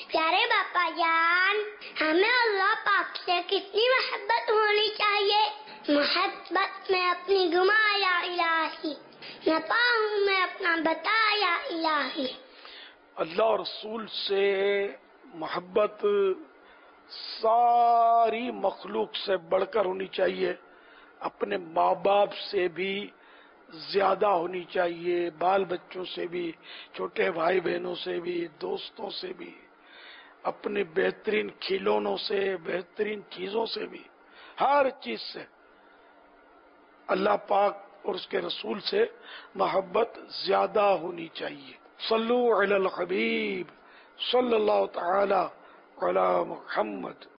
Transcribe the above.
प्यारे बापा जान, हमें अल्लाह पाक से कितनी मोहब्बत होनी चाहिए। मोहब्बत में अपनी गुमा या इलाही, न पाऊं मैं अपना बता या इलाही। अल्लाह और रसूल से मोहब्बत सारी मखलूक से बढ़कर होनी चाहिए, अपने माँ बाप से भी ज्यादा होनी चाहिए, बाल बच्चों से भी, छोटे भाई बहनों से भी, दोस्तों से भी, अपने बेहतरीन खिलौनों से, बेहतरीन चीजों से भी, हर चीज से अल्लाह पाक और उसके रसूल से मोहब्बत ज्यादा होनी चाहिए। सल्लु अलल हबीब सल्लल्लाहु तआला अला मुहम्मद।